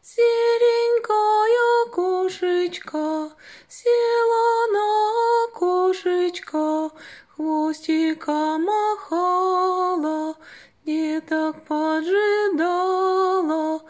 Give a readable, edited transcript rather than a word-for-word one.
Серенькая кошечка села на окошечко, хвостиком махала, деток поджидала,